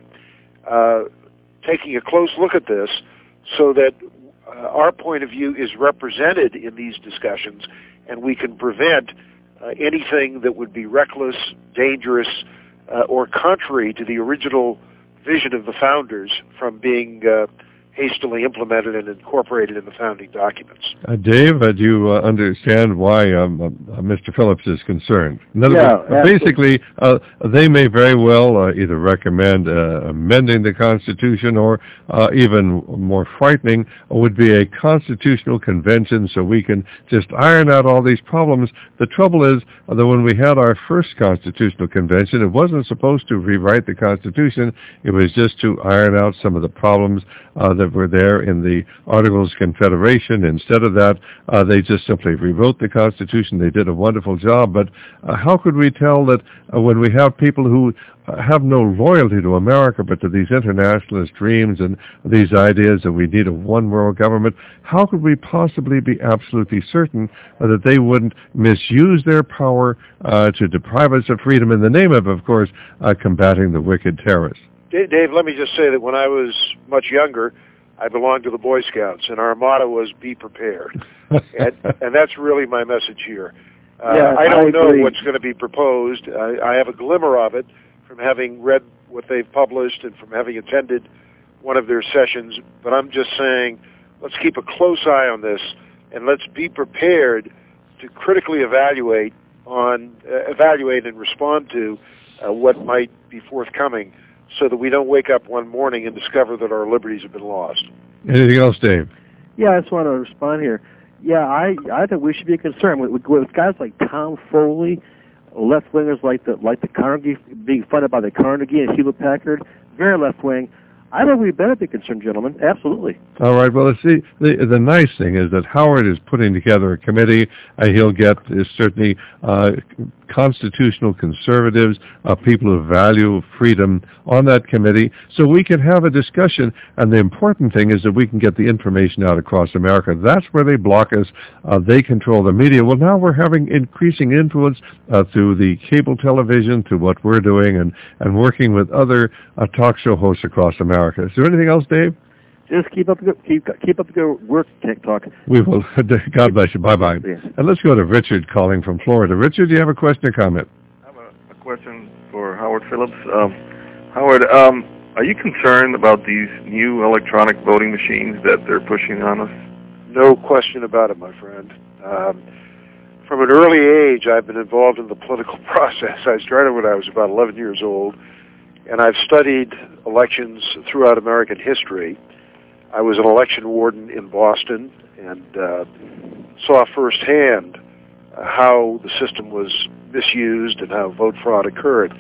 uh, taking a close look at this so that uh, our point of view is represented in these discussions, and we can prevent uh, anything that would be reckless, dangerous, uh, or contrary to the original vision of the founders from being uh, hastily implemented and incorporated in the founding documents. Uh, Dave, uh, do you uh, understand why um, uh, Mister Phillips is concerned? In other yeah, words, uh, basically, uh, they may very well uh, either recommend uh, amending the Constitution or uh, even more frightening would be a constitutional convention so we can just iron out all these problems. The trouble is uh, that when we had our first constitutional convention, it wasn't supposed to rewrite the Constitution. It was just to iron out some of the problems uh, that were there in the Articles of Confederation. Instead of that, uh, they just simply rewrote the Constitution. They did a wonderful job, but uh, how could we tell that uh, when we have people who uh, have no loyalty to America but to these internationalist dreams and these ideas that we need a one-world government, how could we possibly be absolutely certain uh, that they wouldn't misuse their power uh, to deprive us of freedom in the name of, of course, uh, combating the wicked terrorists? Dave, let me just say that when I was much younger, I belonged to the Boy Scouts, and our motto was "Be prepared," and, and that's really my message here. Uh, yeah, I don't I know agree. what's going to be proposed. I, I have a glimmer of it from having read what they've published and from having attended one of their sessions, but I'm just saying, let's keep a close eye on this, and let's be prepared to critically evaluate on uh, evaluate and respond to uh, what might be forthcoming, so that we don't wake up one morning and discover that our liberties have been lost. Anything else, Dave? Yeah, I just want to respond here. Yeah, I I think we should be concerned with, with, with guys like Tom Foley, left wingers like the like the Carnegie being funded by the Carnegie and Hewlett Packard, very left wing. I think we better be concerned, gentlemen. Absolutely. All right. Well, see, the the nice thing is that Howard is putting together a committee. Uh, he'll get uh, certainly uh, constitutional conservatives, uh, people who value freedom on that committee, so we can have a discussion. And the important thing is that we can get the information out across America. That's where they block us. Uh, they control the media. Well, now we're having increasing influence uh, through the cable television, through what we're doing, and, and working with other uh, talk show hosts across America. Is there anything else, Dave? Just keep up the good, keep keep up the good work, TikTok. We will. God bless you. Bye-bye. Yes. And let's go to Richard calling from Florida. Richard, do you have a question or comment? I have a, a question for Howard Phillips. Um, Howard, um, are you concerned about these new electronic voting machines that they're pushing on us? No question about it, my friend. Um, from an early age, I've been involved in the political process. I started when I was about eleven years old, and I've studied elections throughout American history. I was an election warden in Boston and uh, saw firsthand uh, how the system was misused and how vote fraud occurred.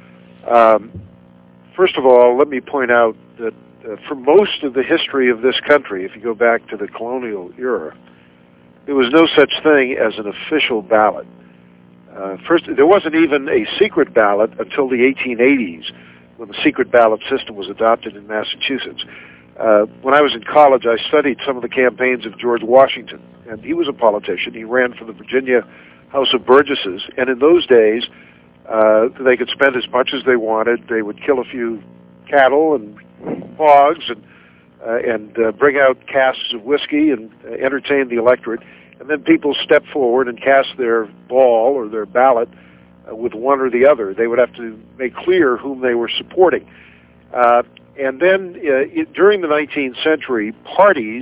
Um, first of all, let me point out that uh, for most of the history of this country, if you go back to the colonial era, there was no such thing as an official ballot. Uh, first, there wasn't even a secret ballot until the eighteen eighties, when the secret ballot system was adopted in Massachusetts. Uh, when I was in college, I studied some of the campaigns of George Washington, and he was a politician. He ran for the Virginia House of Burgesses, and in those days, uh, they could spend as much as they wanted. They would kill a few cattle and hogs and uh, and uh, bring out casks of whiskey and uh, entertain the electorate, and then people stepped forward and cast their ball or their ballot uh, with one or the other. They would have to make clear whom they were supporting. Uh, And then uh, it, during the nineteenth century, parties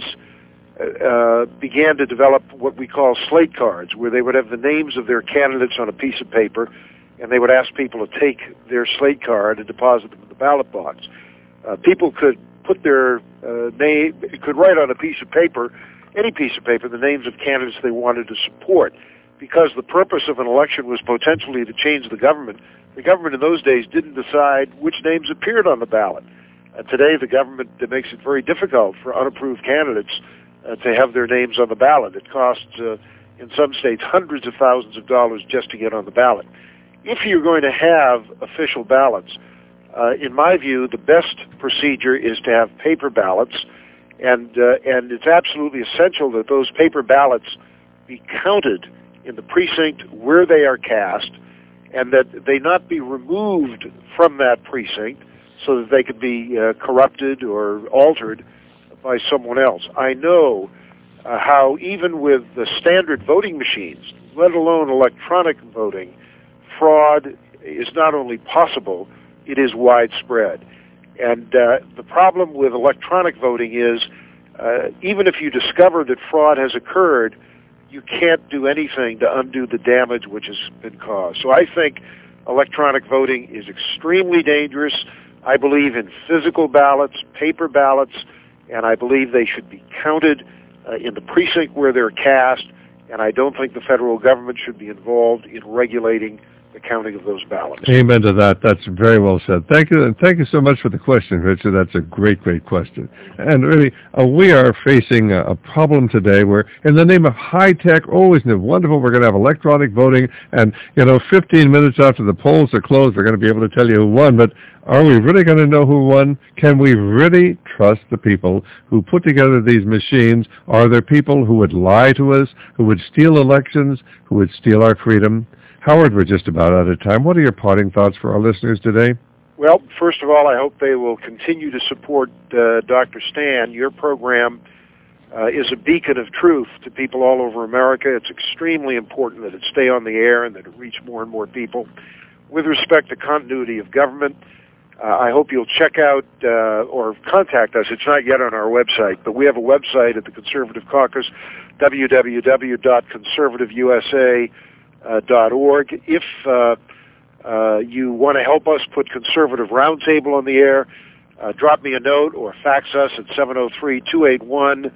uh, began to develop what we call slate cards, where they would have the names of their candidates on a piece of paper, and they would ask people to take their slate card and deposit them in the ballot box. Uh, people could put their uh, name, could write on a piece of paper, any piece of paper, the names of candidates they wanted to support. Because the purpose of an election was potentially to change the government, the government in those days didn't decide which names appeared on the ballot. Uh, today, the government uh, makes it very difficult for unapproved candidates uh, to have their names on the ballot. It costs, uh, in some states, hundreds of thousands of dollars just to get on the ballot. If you're going to have official ballots, uh, in my view, the best procedure is to have paper ballots, and uh, and it's absolutely essential that those paper ballots be counted in the precinct where they are cast, and that they not be removed from that precinct so that they could be uh, corrupted or altered by someone else. I know uh, how even with the standard voting machines, let alone electronic voting, fraud is not only possible, it is widespread. And uh, the problem with electronic voting is uh, even if you discover that fraud has occurred, you can't do anything to undo the damage which has been caused. So I think electronic voting is extremely dangerous. I believe in physical ballots, paper ballots, and I believe they should be counted uh, in the precinct where they're cast, and I don't think the federal government should be involved in regulating the counting of those ballots. Amen to that. That's very well said. Thank you, and thank you so much for the question, Richard. That's a great, great question. And really, uh, we are facing a, a problem today where, in the name of high tech, oh, isn't it wonderful? We're going to have electronic voting, and you know, fifteen minutes after the polls are closed, we're going to be able to tell you who won. But are we really going to know who won? Can we really trust the people who put together these machines? Are there people who would lie to us, who would steal elections, who would steal our freedom? Howard, we're just about out of time. What are your parting thoughts for our listeners today? Well, first of all, I hope they will continue to support uh, Doctor Stan. Your program uh, is a beacon of truth to people all over America. It's extremely important that it stay on the air and that it reach more and more people. With respect to continuity of government, uh, I hope you'll check out uh, or contact us. It's not yet on our website, but we have a website at the Conservative Caucus, w w w dot conservative u s a dot org. If uh, uh, you want to help us put Conservative Roundtable on the air, uh, drop me a note or fax us at seven oh three, two eight one,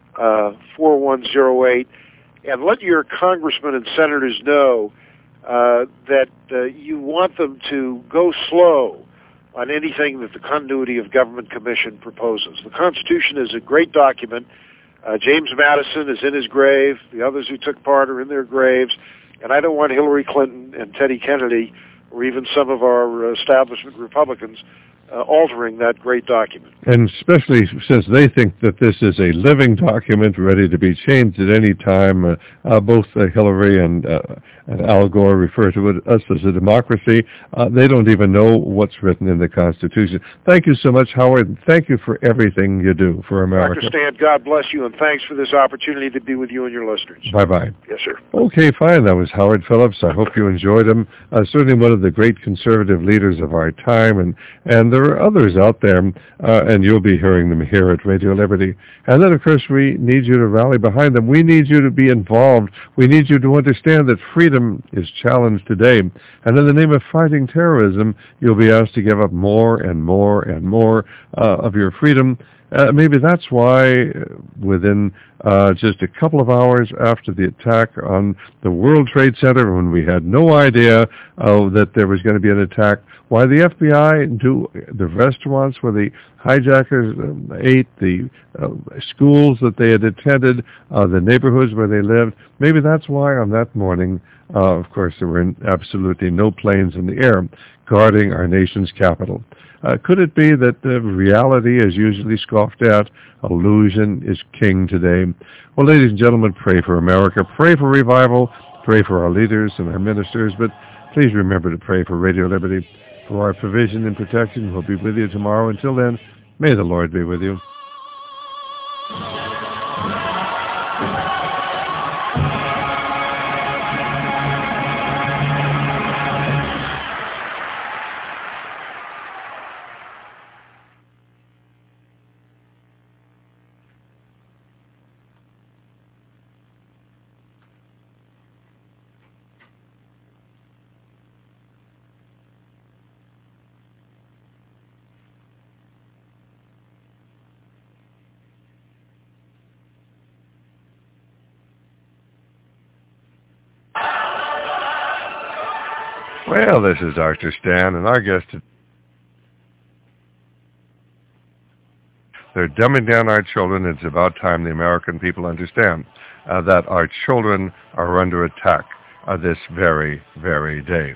four one oh eight, and let your congressmen and senators know uh, that uh, you want them to go slow on anything that the Continuity of Government Commission proposes. The Constitution is a great document. Uh, James Madison is in his grave. The others who took part are in their graves. And I don't want Hillary Clinton and Teddy Kennedy, or even some of our establishment Republicans, uh, altering that great document. And especially since they think that this is a living document ready to be changed at any time. Uh, uh, both uh, Hillary and, uh, and Al Gore refer to it, us as a democracy. Uh, they don't even know what's written in the Constitution. Thank you so much, Howard. And thank you for everything you do for America. Doctor Stan, God bless you, and thanks for this opportunity to be with you and your listeners. Bye-bye. Yes, sir. Okay, fine. That was Howard Phillips. I hope you enjoyed him. Uh, certainly one of the great conservative leaders of our time, and, and there are others out there, uh, and you'll be hearing them here at Radio Liberty. And then, of course, we need you to rally behind them. We need you to be involved. We need you to understand that freedom is challenged today. And in the name of fighting terrorism, you'll be asked to give up more and more and more uh, of your freedom. Uh, maybe that's why within uh, just a couple of hours after the attack on the World Trade Center, when we had no idea uh, that there was going to be an attack, why the F B I do the restaurants where the hijackers uh, ate, the uh, schools that they had attended, uh, the neighborhoods where they lived, maybe that's why on that morning, uh, of course, there were absolutely no planes in the air guarding our nation's capital. Uh, could it be that uh, reality is usually scoffed at? Illusion is king today. Well, ladies and gentlemen, pray for America. Pray for revival. Pray for our leaders and our ministers. But please remember to pray for Radio Liberty, for our provision and protection. We'll be with you tomorrow. Until then, may the Lord be with you. Well, this is Doctor Stan, and our guest is they're dumbing down our children. It's about time the American people understand uh, that our children are under attack uh, this very, very day.